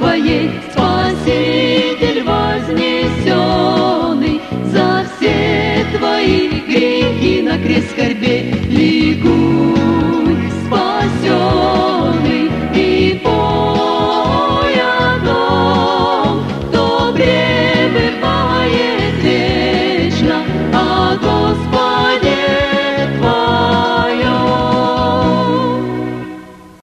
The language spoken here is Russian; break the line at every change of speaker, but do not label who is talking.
Твоей, Спаситель вознесенный, за все Твои грехи на крест скорбей